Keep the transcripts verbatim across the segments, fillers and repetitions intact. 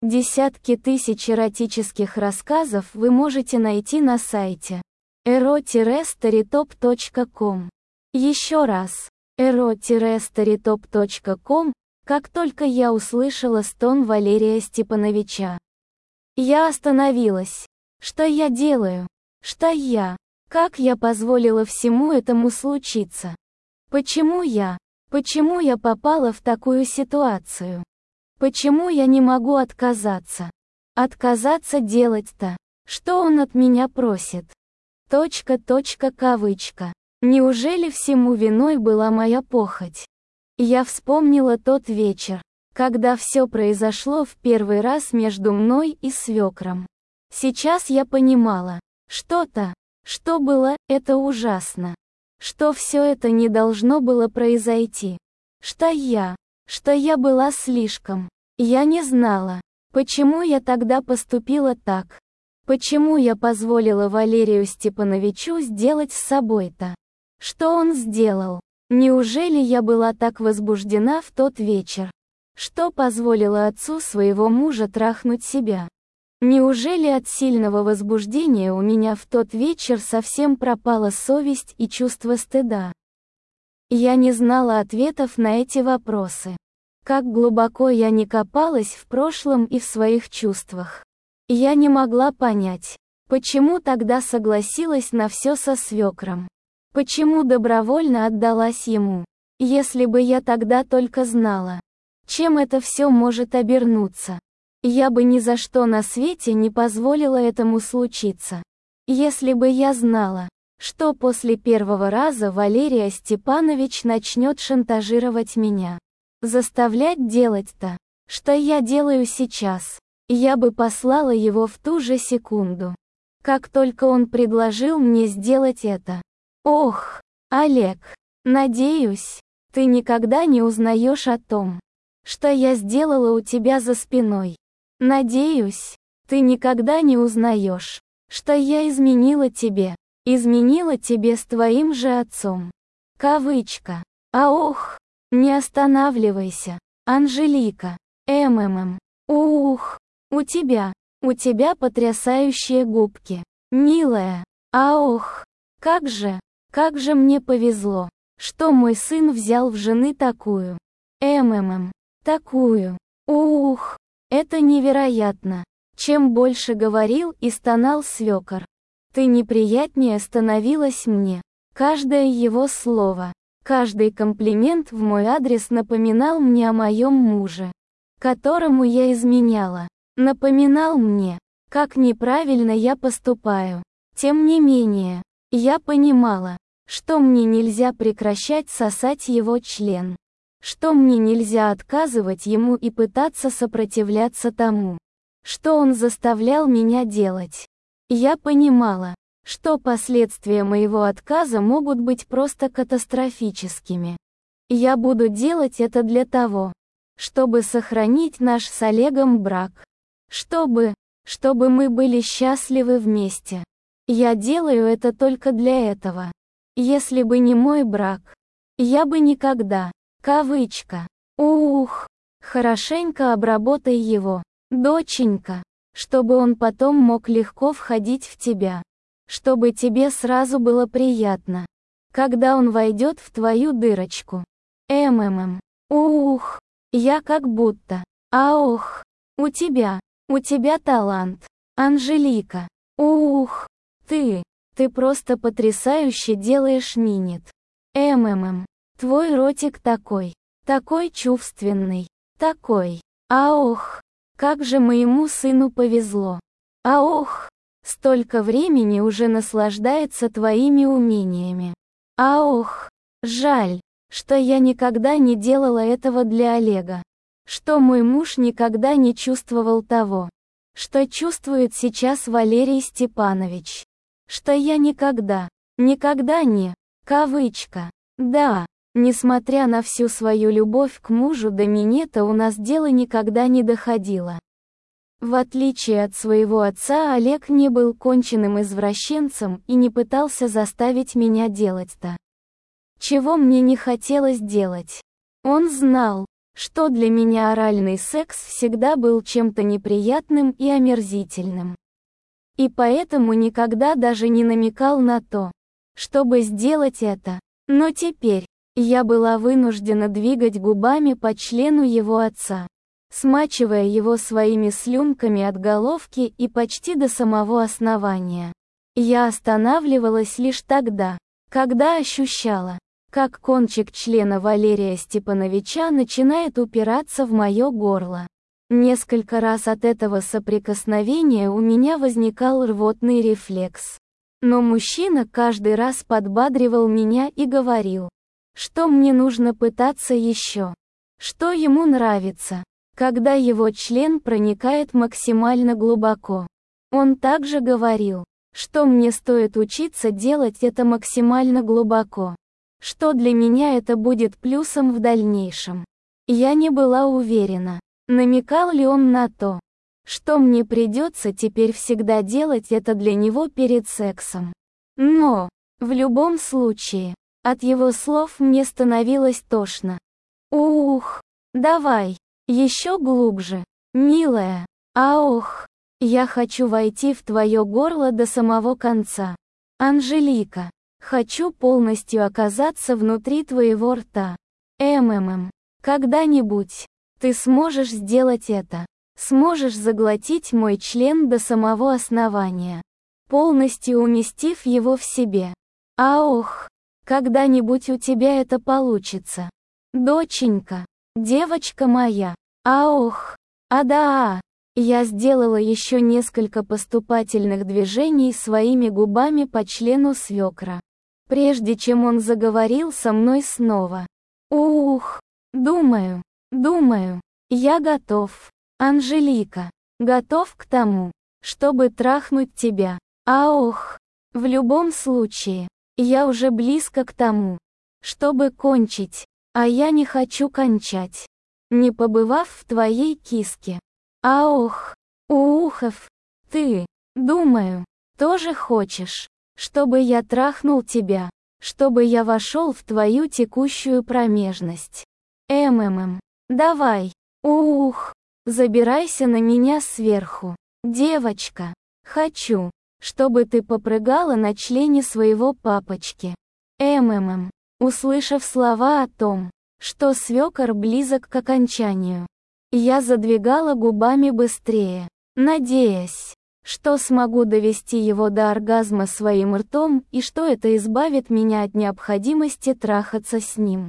Десятки тысяч эротических рассказов вы можете найти на сайте эро старитоп точка ком. Еще раз, эро старитоп точка ком, как только я услышала стон Валерия Степановича. Я остановилась. Что я делаю? Что я? Как я позволила всему этому случиться? Почему я? Почему я попала в такую ситуацию? Почему я не могу отказаться? Отказаться делать-то, что он от меня просит? Точка, точка, кавычка. Неужели всему виной была моя похоть? Я вспомнила тот вечер, когда все произошло в первый раз между мной и свекром. Сейчас я понимала, что-то, что было, это ужасно. Что все это не должно было произойти. Что я, что я была слишком. Я не знала, почему я тогда поступила так. Почему я позволила Валерию Степановичу сделать с собой-то? Что он сделал? Неужели я была так возбуждена в тот вечер? Что позволило отцу своего мужа трахнуть себя? Неужели от сильного возбуждения у меня в тот вечер совсем пропала совесть и чувство стыда? Я не знала ответов на эти вопросы. Как глубоко я ни копалась в прошлом и в своих чувствах. Я не могла понять, почему тогда согласилась на все со свекром. Почему добровольно отдалась ему. Если бы я тогда только знала, чем это все может обернуться. Я бы ни за что на свете не позволила этому случиться. Если бы я знала, что после первого раза Валерий Степанович начнет шантажировать меня. Заставлять делать-то, что я делаю сейчас. Я бы послала его в ту же секунду, как только он предложил мне сделать это. Ох, Олег, надеюсь, ты никогда не узнаешь о том, что я сделала у тебя за спиной. Надеюсь, ты никогда не узнаешь, что я изменила тебе, изменила тебе с твоим же отцом. Кавычка. А ох, не останавливайся, Анжелика. МММ. Ух, у тебя, у тебя потрясающие губки, милая. А ох, как же, как же мне повезло, что мой сын взял в жены такую. МММ. Такую. Ух, это невероятно. Чем больше говорил и стонал свекор, ты неприятнее становилась мне. Каждое его слово, каждый комплимент в мой адрес напоминал мне о моем муже, которому я изменяла. Напоминал мне, как неправильно я поступаю. Тем не менее, я понимала, что мне нельзя прекращать сосать его член. Что мне нельзя отказывать ему и пытаться сопротивляться тому, что он заставлял меня делать. Я понимала, что последствия моего отказа могут быть просто катастрофическими. Я буду делать это для того, чтобы сохранить наш с Олегом брак. Чтобы, чтобы мы были счастливы вместе. Я делаю это только для этого. Если бы не мой брак, я бы никогда, кавычка, ух, хорошенько обработай его, доченька, чтобы он потом мог легко входить в тебя. Чтобы тебе сразу было приятно, когда он войдет в твою дырочку. МММ. Ух, я как будто. А ох, у тебя, у тебя талант, Анжелика. Ух, ты, ты просто потрясающе делаешь минет. МММ. Твой ротик такой, такой чувственный, такой. А ох, как же моему сыну повезло. А ох, столько времени уже наслаждается твоими умениями. А ох, жаль, что я никогда не делала этого для Олега. Что мой муж никогда не чувствовал того, что чувствует сейчас Валерий Степанович. Что я никогда, никогда не, кавычка, да, несмотря на всю свою любовь к мужу до минета у нас дело никогда не доходило. В отличие от своего отца, Олег не был конченным извращенцем и не пытался заставить меня делать то, чего мне не хотелось делать. Он знал, что для меня оральный секс всегда был чем-то неприятным и омерзительным. И поэтому никогда даже не намекал на то, чтобы сделать это. Но теперь я была вынуждена двигать губами по члену его отца, смачивая его своими слюнками от головки и почти до самого основания. Я останавливалась лишь тогда, когда ощущала, как кончик члена Валерия Степановича начинает упираться в мое горло. Несколько раз от этого соприкосновения у меня возникал рвотный рефлекс. Но мужчина каждый раз подбадривал меня и говорил, что мне нужно пытаться еще, что ему нравится, когда его член проникает максимально глубоко. Он также говорил, что мне стоит учиться делать это максимально глубоко, что для меня это будет плюсом в дальнейшем. Я не была уверена, намекал ли он на то, что мне придется теперь всегда делать это для него перед сексом. Но, в любом случае, от его слов мне становилось тошно. Ух, давай, еще глубже, милая, ох, я хочу войти в твое горло до самого конца. Анжелика, хочу полностью оказаться внутри твоего рта. МММ, когда-нибудь, ты сможешь сделать это. Сможешь заглотить мой член до самого основания, полностью уместив его в себе. Ох, когда-нибудь у тебя это получится. Доченька, девочка моя. Ох, а да, я сделала еще несколько поступательных движений своими губами по члену свекра, прежде чем он заговорил со мной снова. Ух, думаю, думаю, я готов. Анжелика, готов к тому, чтобы трахнуть тебя. Ох, в любом случае, я уже близко к тому, чтобы кончить, а я не хочу кончать, не побывав в твоей киске. Ох, ухов, ты, думаю, тоже хочешь, чтобы я трахнул тебя, чтобы я вошел в твою текущую промежность. МММ, давай, ух. Забирайся на меня сверху, девочка. Хочу, чтобы ты попрыгала на члене своего папочки. МММ. Услышав слова о том, что свекор близок к окончанию, я задвигала губами быстрее, надеясь, что смогу довести его до оргазма своим ртом и что это избавит меня от необходимости трахаться с ним.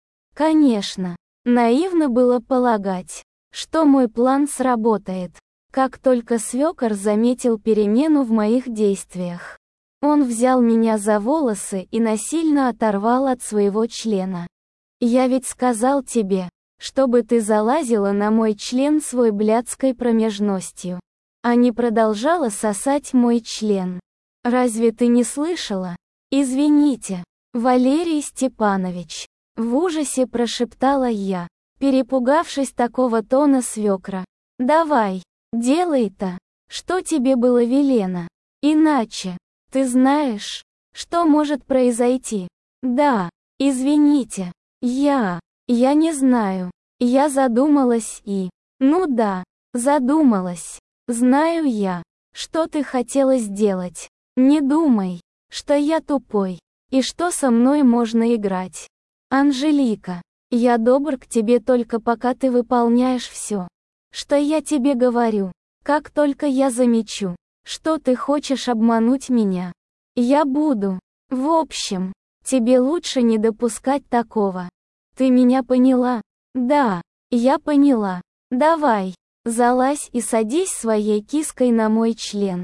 Конечно, наивно было полагать, что мой план сработает, как только свекор заметил перемену в моих действиях. Он взял меня за волосы и насильно оторвал от своего члена. «Я ведь сказал тебе, чтобы ты залазила на мой член свой блядской промежностью, а не продолжала сосать мой член. Разве ты не слышала? Извините, Валерий Степанович», — в ужасе прошептала я, перепугавшись такого тона свекра. «Давай, делай-то, что тебе было велено. Иначе, ты знаешь, что может произойти. Да, извините, я, я не знаю, я задумалась и, ну да, задумалась. Знаю я, что ты хотела сделать. Не думай, что я тупой, и что со мной можно играть. Анжелика, я добр к тебе только пока ты выполняешь все, что я тебе говорю. Как только я замечу, что ты хочешь обмануть меня, я буду. В общем, тебе лучше не допускать такого. Ты меня поняла? Да, я поняла. Давай, залазь и садись своей киской на мой член.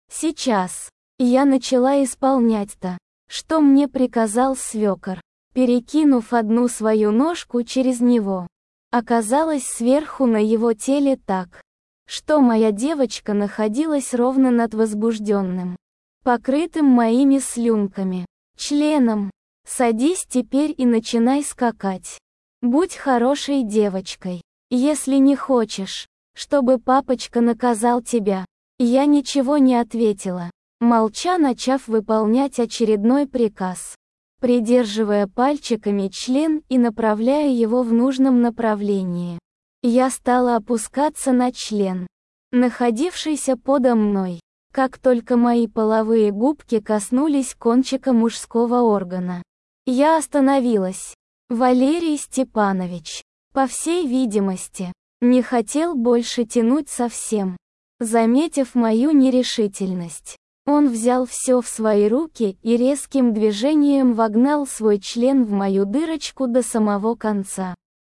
Сейчас. Я начала исполнять то, что мне приказал свекор, перекинув одну свою ножку через него. Оказалась сверху на его теле так, что моя девочка находилась ровно над возбужденным, покрытым моими слюнками, членом. Садись теперь и начинай скакать. Будь хорошей девочкой. Если не хочешь, чтобы папочка наказал тебя. Я ничего не ответила, молча начав выполнять очередной приказ. придерживая пальчиками член и направляя его в нужном направлении. Я стала опускаться на член, находившийся подо мной. Как только мои половые губки коснулись кончика мужского органа, я остановилась. Валерий Степанович, по всей видимости, не хотел больше тянуть совсем. Заметив мою нерешительность, он взял все в свои руки и резким движением вогнал свой член в мою дырочку до самого конца.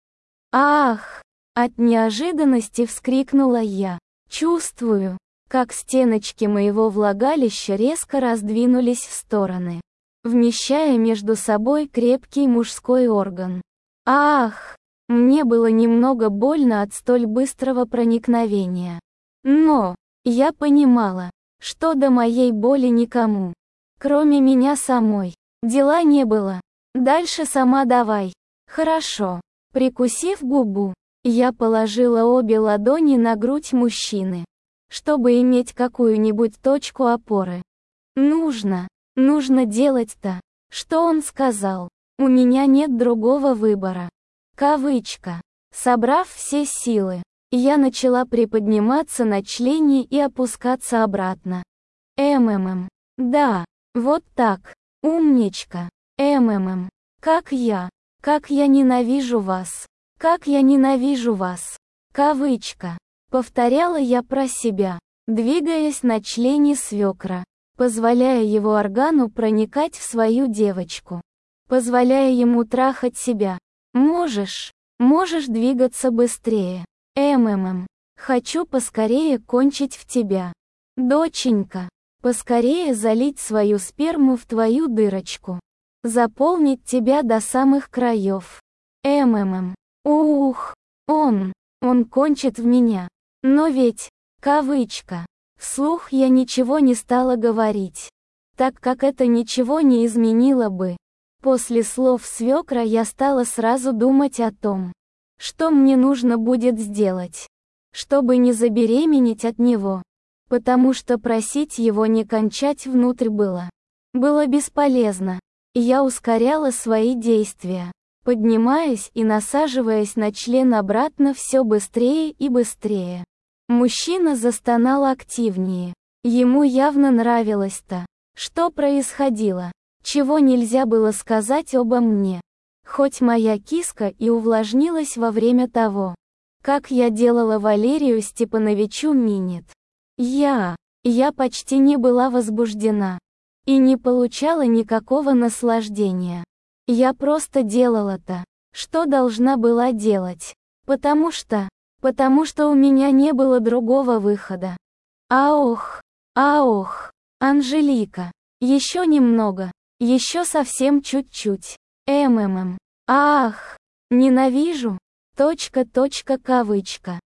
«Ах!» — от неожиданности вскрикнула я. Чувствую, как стеночки моего влагалища резко раздвинулись в стороны, вмещая между собой крепкий мужской орган. «Ах!» Мне было немного больно от столь быстрого проникновения. Но я понимала, что до моей боли никому, кроме меня самой, дела не было. Дальше сама давай. Хорошо. Прикусив губу, я положила обе ладони на грудь мужчины, чтобы иметь какую-нибудь точку опоры. Нужно, нужно делать-то, что он сказал. У меня нет другого выбора. Кавычка. Собрав все силы, я начала приподниматься на члене и опускаться обратно. МММ. Да, вот так. Умничка. МММ. Как я. Как я ненавижу вас. Как я ненавижу вас. Кавычка. Повторяла я про себя, двигаясь на члене свекра, позволяя его органу проникать в свою девочку, позволяя ему трахать себя. Можешь, можешь двигаться быстрее. МММ. Хочу поскорее кончить в тебя. Доченька. Поскорее залить свою сперму в твою дырочку. Заполнить тебя до самых краев. МММ. Ух, он, он кончит в меня. Но ведь, кавычка, вслух я ничего не стала говорить, так как это ничего не изменило бы. После слов свекра я стала сразу думать о том, что мне нужно будет сделать, чтобы не забеременеть от него, потому что просить его не кончать внутрь было, было бесполезно, и я ускоряла свои действия, поднимаясь и насаживаясь на член обратно все быстрее и быстрее. Мужчина застонал активнее, ему явно нравилось то, что происходило, чего нельзя было сказать обо мне. Хоть моя киска и увлажнилась во время того, как я делала Валерию Степановичу минет. Я, я почти не была возбуждена и не получала никакого наслаждения. Я просто делала то, что должна была делать, потому что, потому что у меня не было другого выхода. Аох, аох, Анжелика, еще немного. Еще совсем чуть-чуть. МММ. Ах, ненавижу. Точка, точка, кавычка.